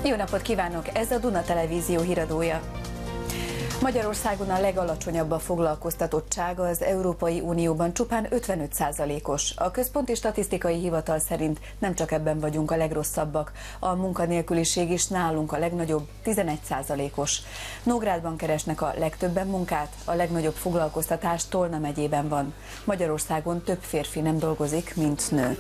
Jó napot kívánok! Ez a Duna Televízió híradója. Magyarországon a legalacsonyabb a foglalkoztatottság, az Európai Unióban csupán 55%-os. A Központi Statisztikai Hivatal szerint nem csak ebben vagyunk a legrosszabbak, a munkanélküliség is nálunk a legnagyobb, 11%-os. Nógrádban keresnek a legtöbben munkát, a legnagyobb foglalkoztatás Tolna megyében van. Magyarországon több férfi nem dolgozik, mint nő.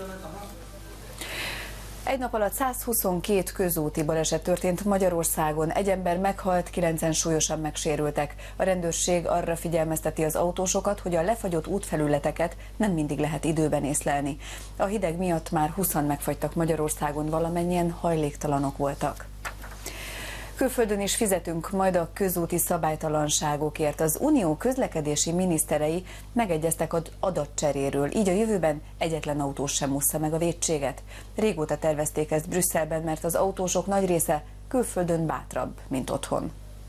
Egy nap alatt 122 közúti baleset történt Magyarországon, egy ember meghalt, 9-en súlyosan megsérültek. A rendőrség arra figyelmezteti az autósokat, hogy a lefagyott útfelületeket nem mindig lehet időben észlelni. A hideg miatt már 20-an megfagytak Magyarországon, valamennyien hajléktalanok voltak. Külföldön is fizetünk majd a közúti szabálytalanságokért. Az Unió közlekedési miniszterei megegyeztek az adatcseréről, így a jövőben egyetlen autós sem ússza meg a vétséget. Régóta tervezték ezt Brüsszelben, mert az autósok nagy része külföldön bátrabb, mint otthon.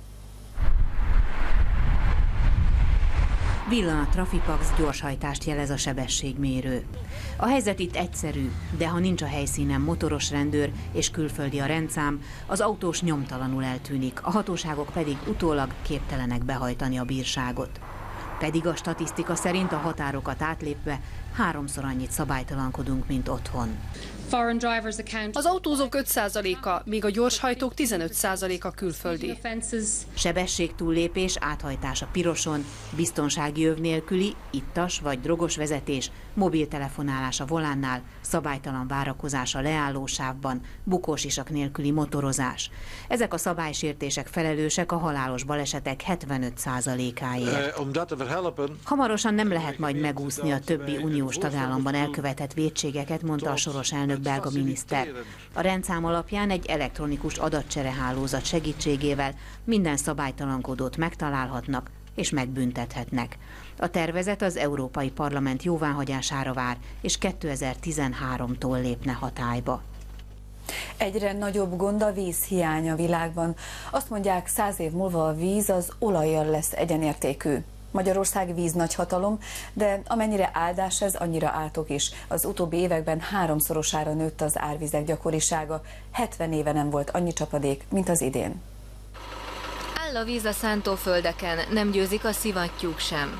Villan a Trafipax, gyorshajtást jelez a sebességmérő. A helyzet itt egyszerű, de ha nincs a helyszínen motoros rendőr és külföldi a rendszám, az autós nyomtalanul eltűnik, a hatóságok pedig utólag képtelenek behajtani a bírságot. Pedig a statisztika szerint a határokat átlépve 3-szor annyit szabálytalankodunk, mint otthon. Az autózók 5%-a, míg a gyorshajtók 15%-a külföldi. Sebességtúllépés, áthajtás a piroson, biztonsági öv nélküli, ittas vagy drogos vezetés, mobiltelefonálás a volánnál, szabálytalan várakozás a leállósávban, bukósisak nélküli motorozás. Ezek a szabálysértések felelősek a halálos balesetek 75%-áért. Hamarosan nem lehet majd megúszni a többi uniós tagállamban elkövetett vétségeket, mondta a soros elnök belga miniszter. A rendszám alapján egy elektronikus adatcserehálózat segítségével minden szabálytalankodót megtalálhatnak és megbüntethetnek. A tervezet az Európai Parlament jóváhagyására vár, és 2013-tól lépne hatályba. Egyre nagyobb gond a vízhiány a világban. Azt mondják, 100 év múlva a víz az olajjal lesz egyenértékű. Magyarország víznagyhatalom, de amennyire áldás ez, annyira átok is. Az utóbbi években 3-szorosára nőtt az árvizek gyakorisága. 70 éve nem volt annyi csapadék, mint az idén. Áll a víz a szántóföldeken, nem győzik a szivattyúk sem.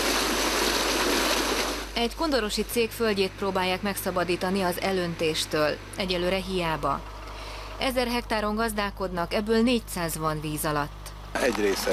Egy kondorosi cég földjét próbálják megszabadítani az elöntéstől. Egyelőre hiába. 1000 hektáron gazdálkodnak, ebből 400 van víz alatt. Egy része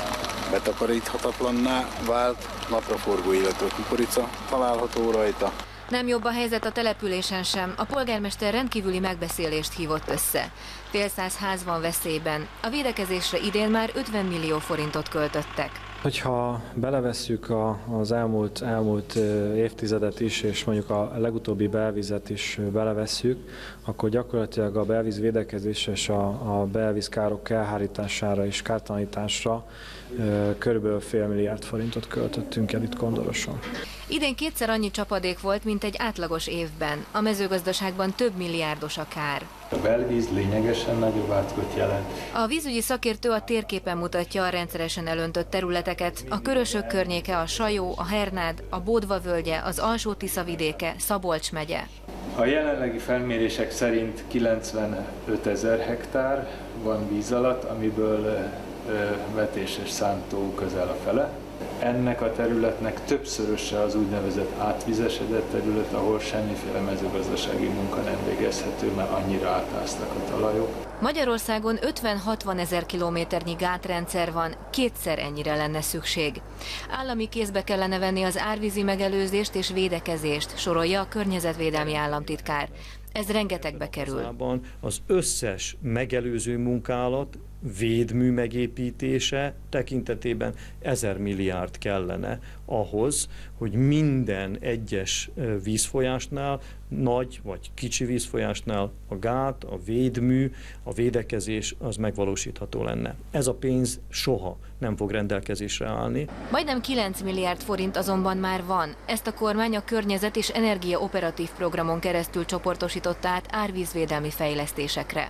betakaríthatatlanná vált, napraforgó illetve kukorica található rajta. Nem jobb a helyzet a településen sem. A polgármester rendkívüli megbeszélést hívott össze. Fél száz ház van veszélyben. A védekezésre idén már 50 millió forintot költöttek. Hogyha belevesszük az elmúlt évtizedet is, és mondjuk a legutóbbi belvizet is belevesszük, akkor gyakorlatilag a belvíz védekezésre és a belvízkárok elhárítására és kártalanításra körülbelül fél milliárd forintot költöttünk el itt Kondoroson. Idén 2-szer annyi csapadék volt, mint egy átlagos évben. A mezőgazdaságban több milliárdos a kár. A belvíz lényegesen nagyobb átkozt jelent. A vízügyi szakértő a térképen mutatja a rendszeresen elöntött területeket. A Körösök környéke, a Sajó, a Hernád, a Bódva völgye, az Alsó-Tisza vidéke, Szabolcs megye. A jelenlegi felmérések szerint 95 000 hektár van víz alatt, amiből vetés és szántó közel a fele. Ennek a területnek többszöröse az úgynevezett átvizesedett terület, ahol semmiféle mezőgazdasági munka nem végezhető, mert annyira átáztak a talajok. Magyarországon 50-60 000 kilométernyi gátrendszer van, 2-szer ennyire lenne szükség. Állami kézbe kellene venni az árvízi megelőzést és védekezést, sorolja a környezetvédelmi államtitkár. Ez rengetegbe kerül. Az összes megelőző munkálat, védmű megépítése tekintetében 1000 milliárd kellene ahhoz, hogy minden egyes vízfolyásnál, nagy vagy kicsi vízfolyásnál a gát, a védmű, a védekezés az megvalósítható lenne. Ez a pénz soha nem fog rendelkezésre állni. Majdnem 9 milliárd forint azonban már van. Ezt a kormány a környezet és energia operatív programon keresztül csoportosította át árvízvédelmi fejlesztésekre.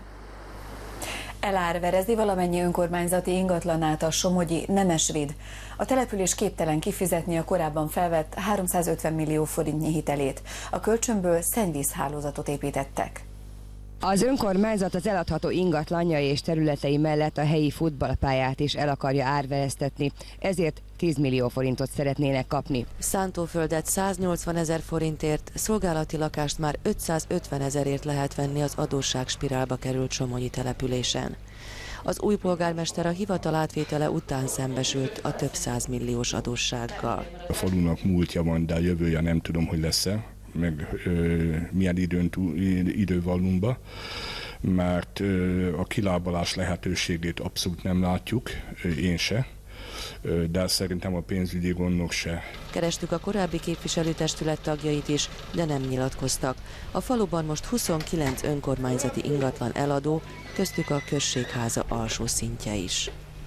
Elárverezi valamennyi önkormányzati ingatlanát a somogyi Nemesvid. A település képtelen kifizetni a korábban felvett 350 millió forintnyi hitelét. A kölcsönből szennyvízhálózatot építettek. Az önkormányzat az eladható ingatlanjai és területei mellett a helyi futballpályát is el akarja árvereztetni, ezért 10 millió forintot szeretnének kapni. Szántóföldet 180 000 forintért, szolgálati lakást már 550 000-ért lehet venni az adósságspirálba került somogyi településen. Az új polgármester a hivatal átvétele után szembesült a több 100 milliós adóssággal. A falunak múltja van, de a jövője nem tudom, hogy lesz-e, meg milyen idővallumba, mert a kilábalás lehetőségét abszolút nem látjuk, én se, de szerintem a pénzügyi gondok se. Kerestük a korábbi képviselőtestület tagjait is, de nem nyilatkoztak. A faluban most 29 önkormányzati ingatlan eladó, köztük a községháza alsó szintje is.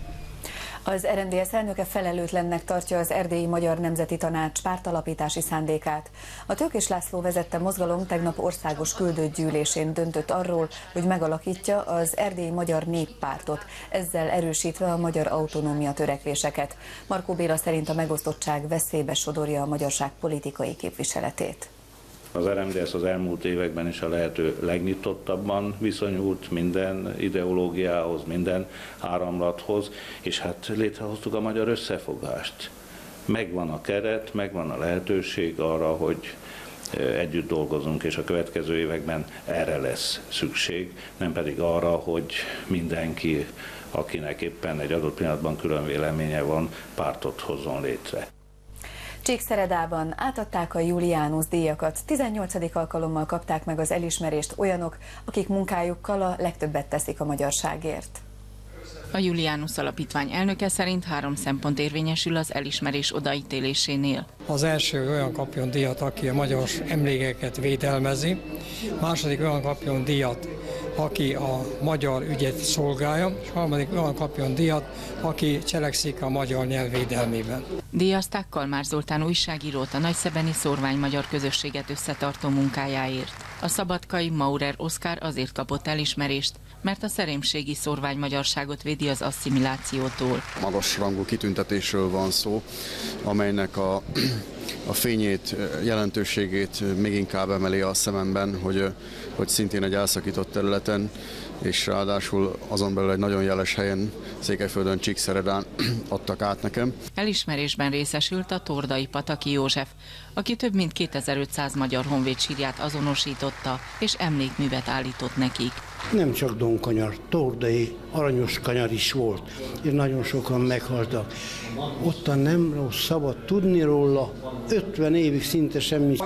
Az RMDSZ elnöke felelőtlennek tartja az Erdélyi Magyar Nemzeti Tanács pártalapítási szándékát. A Tőkés László vezette mozgalom tegnap országos küldött gyűlésén döntött arról, hogy megalakítja az Erdélyi Magyar Néppártot, ezzel erősítve a magyar autonómia törekvéseket. Markó Béla szerint a megosztottság veszélybe sodorja a magyarság politikai képviseletét. Az RMDSZ az elmúlt években is a lehető legnyitottabban viszonyult minden ideológiához, minden áramlathoz, és hát létrehoztuk a magyar összefogást. Megvan a keret, megvan a lehetőség arra, hogy együtt dolgozunk, és a következő években erre lesz szükség, nem pedig arra, hogy mindenki, akinek éppen egy adott pillanatban külön véleménye van, pártot hozzon létre. Csíkszeredában átadták a Julianus díjakat. 18. alkalommal kapták meg az elismerést olyanok, akik munkájukkal a legtöbbet teszik a magyarságért. A Julianus Alapítvány elnöke szerint 3 szempont érvényesül az elismerés odaítélésénél. Az első olyan kapjon díjat, aki a magyar emlékeket védelmezi, második olyan kapjon díjat, aki a magyar ügyet szolgálja, és harmadik olyan kapjon díjat, aki cselekszik a magyar nyelv védelmében. Díjazták Kalmár Zoltán újságírót a nagyszebeni szórvány magyar közösséget összetartó munkájáért. A szabadkai Maurer Oszkár azért kapott elismerést, mert a szerémségi szórvány magyarságot védi az asszimilációtól. Magas rangú kitüntetésről van szó, amelynek a fényét, jelentőségét még inkább emeli a szememben, hogy szintén egy elszakított területen, és ráadásul azon belül egy nagyon jeles helyen, Székelyföldön, Csíkszeredán adtak át nekem. Elismerésben részesült a Tordai Pataki József, aki több mint 2500 magyar honvéd sírját azonosította, és emlékművet állított nekik. Nem csak Donkanyar, Tordai, Aranyos Kanyar is volt, és nagyon sokan meghaltak. Ottan nem szabad tudni róla, 50 évig szinte semmi.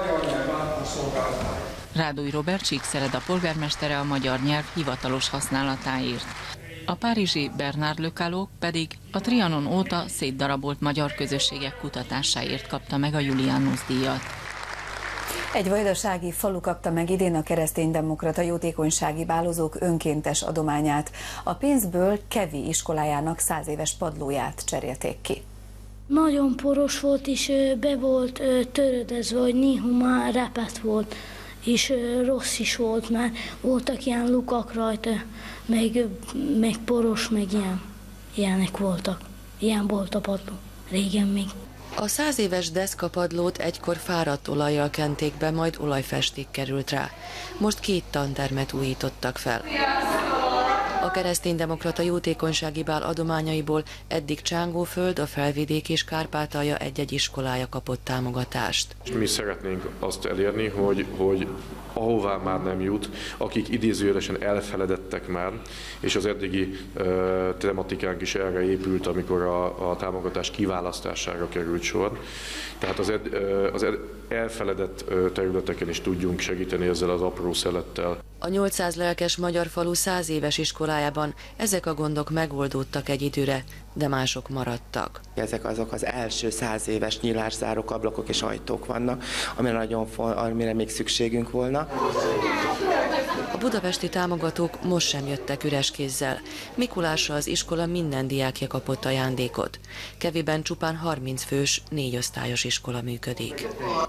Rádói Robert Csíkszereda polgármestere a magyar nyelv hivatalos használatáért. A párizsi Bernard Lecalot pedig a Trianon óta szétdarabolt magyar közösségek kutatásáért kapta meg a Julianus díjat. Egy vajdasági falu kapta meg idén a kereszténydemokrata jótékonysági bálozók önkéntes adományát. A pénzből Kevi iskolájának 100 éves padlóját cserélték ki. Nagyon poros volt, és be volt törödezve, hogy néha már repett volt, és rossz is volt, mert voltak ilyen lukak rajta, meg poros, meg ilyenek voltak. Ilyen volt a padló, régen még. A 100 éves deszkapadlót egykor fáradt olajjal kenték be, majd olajfesték került rá. Most 2 tantermet újítottak fel. A kereszténydemokrata jótékonysági bál adományaiból eddig Csángóföld, a Felvidék és Kárpátalja egy-egy iskolája kapott támogatást. Mi szeretnénk azt elérni, hogy ahová már nem jut, akik idézőjelesen elfeledettek már, és az eddigi tematikánk is erre épült, amikor a támogatás kiválasztására került sor. Tehát az elfeledett területeken is tudjunk segíteni ezzel az apró szelettel. A 800 lelkes magyar falu 100 éves iskolájában ezek a gondok megoldódtak egy időre, de mások maradtak. Ezek azok az első 100 éves nyilászárók, ablakok és ajtók vannak, amire még szükségünk volna. A budapesti támogatók most sem jöttek üres kézzel. Mikulásra az iskola minden diákja kapott ajándékot. Keviben csupán 30 fős, 4 osztályos iskola működik.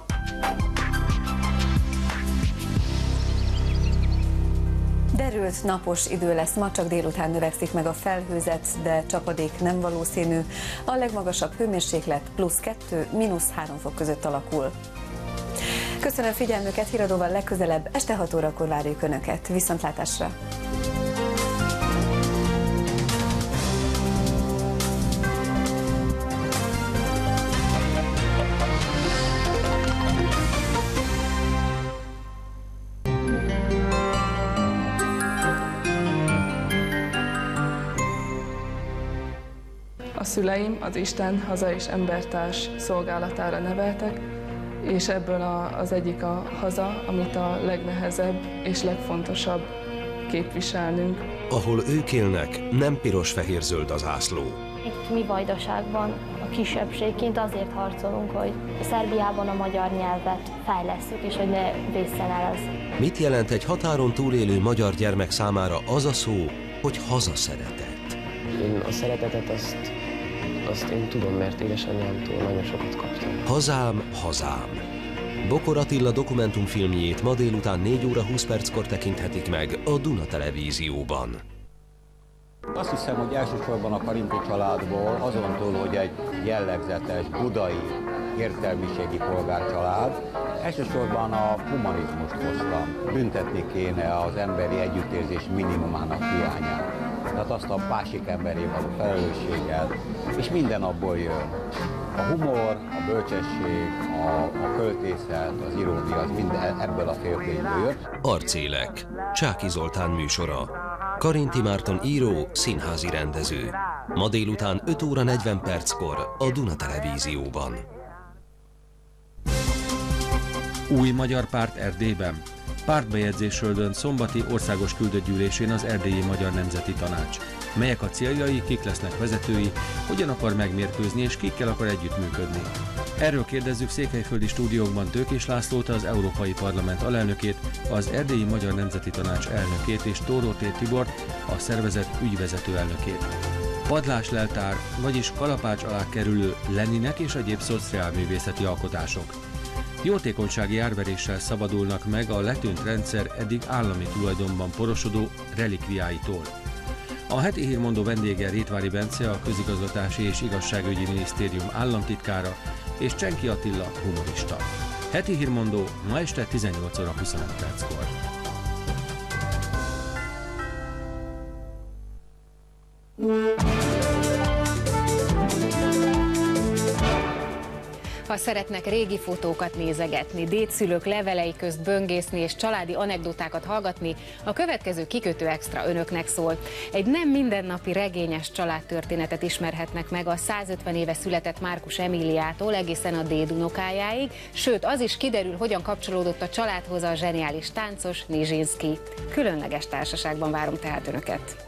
Derült napos idő lesz ma, csak délután növekszik meg a felhőzet, de csapadék nem valószínű. A legmagasabb hőmérséklet +2, -3 fok között alakul. Köszönöm figyelmüket, Híradóval legközelebb este 6 órakor várjuk Önöket. Viszontlátásra! A szüleim az Isten, haza és embertárs szolgálatára neveltek, és ebből az egyik a haza, amit a legnehezebb és legfontosabb képviselnünk. Ahol ők élnek, nem piros-fehér-zöld az zászló. Itt mi Vajdaságban a kisebbségként azért harcolunk, hogy Szerbiában a magyar nyelvet fejlesszük, és hogy ne vészen el az. Mit jelent egy határon túlélő magyar gyermek számára az a szó, hogy hazaszeretet? Én a szeretetet azt én tudom, mert édesanyámtól nagyon sokat kaptam. Hazám, hazám. Bokor Attila dokumentumfilmjét ma délután 4 óra 20 perckor tekinthetik meg a Duna Televízióban. Azt hiszem, hogy elsősorban a Karinti családból, azon túl, hogy egy jellegzetes budai értelmiségi polgárcsalád, elsősorban a humanizmust hoztam. Büntetni kéne az emberi együttérzés minimumának hiányát. Tehát azt a másik emberé való felelősséget, és minden abból jön. A humor, a bölcsesség, a költészet, az irónia, az minden ebből a féltényből jön. Arcélek, Csáky Zoltán műsora. Karinti Márton író, színházi rendező. Ma délután 5 óra 40 perckor a Duna Televízióban. Új magyar párt Erdélyben. Pártbejegyzésről dönt szombati országos küldöttgyűlésén az Erdélyi Magyar Nemzeti Tanács. Melyek a céljai, kik lesznek vezetői, hogyan akar megmérkőzni és kikkel akar együttműködni. Erről kérdezzük székelyföldi stúdiókban Tőkés Lászlót, az Európai Parlament alelnökét, az Erdélyi Magyar Nemzeti Tanács elnökét és Tóró T. Tibort, a szervezet ügyvezető elnökét. Padlásleltár, vagyis kalapács alá kerülő Leninek és egyéb szociálművészeti alkotások. Jótékonysági árveréssel szabadulnak meg a letűnt rendszer eddig állami tulajdonban porosodó relikviáitól. A heti hírmondó vendége Rétvári Bence, a Közigazgatási és Igazságügyi Minisztérium államtitkára, és Csenki Attila humorista. Heti hírmondó ma este 18 óra 25 perckor. Ha szeretnek régi fotókat nézegetni, dédszülők levelei közt böngészni és családi anekdotákat hallgatni, a következő kikötő extra önöknek szól. Egy nem mindennapi regényes családtörténetet ismerhetnek meg a 150 éve született Márkus Emíliától egészen a dédunokájáig, sőt az is kiderül, hogyan kapcsolódott a családhoz a zseniális táncos Nizsinszky. Különleges társaságban várom tehát önöket.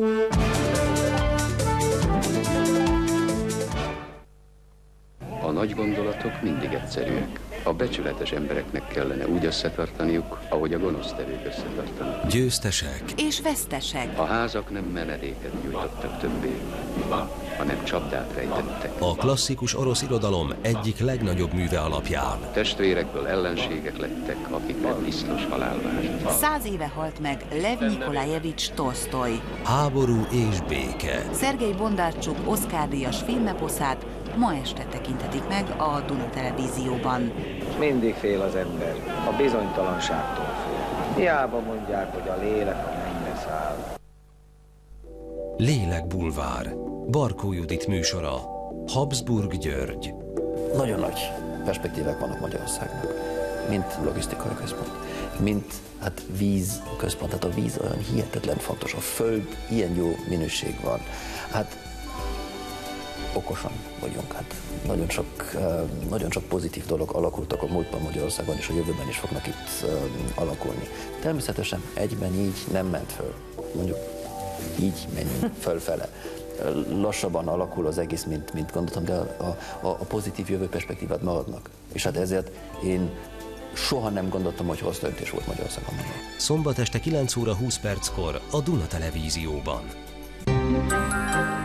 A nagy gondolatok mindig egyszerűek. A becsületes embereknek kellene úgy összetartaniuk, ahogy a gonosztevők összetartanak. Győztesek és vesztesek. A házak nem menedéket nyújtottak többé, hanem csapdát rejtettek. A klasszikus orosz irodalom egyik legnagyobb műve alapján. Testvérekből ellenségek lettek, akiknek biztos halál várt. 100 éve halt meg Lev Nikolajevics Tolsztoj. Háború és béke. Szergej Bondarcsuk Oscar-díjas filmeposzát ma este tekintetik meg a Duna Televízióban. Mindig fél az ember, a bizonytalanságtól fél. Hiába mondják, hogy a lélek a mennybe száll. Lélekbulvár. Barkó Judit műsora. Habsburg György. Nagyon nagy perspektívák vannak Magyarországnak, mint logisztikai központ, mint víz központ, tehát a víz olyan hihetetlen fontos, a föld ilyen jó minőség van. Okosan vagyunk, nagyon sok pozitív dolog alakultak a múltban Magyarországon, és a jövőben is fognak itt alakulni. Természetesen egyben így nem ment föl, mondjuk így menjünk fölfele. Lassabban alakul az egész, mint gondoltam, de a pozitív jövő perspektívát maradnak. És ezért én soha nem gondoltam, hogy rossz döntés volt Magyarországon. Szombat este 9 óra 20 perckor a Duna Televízióban.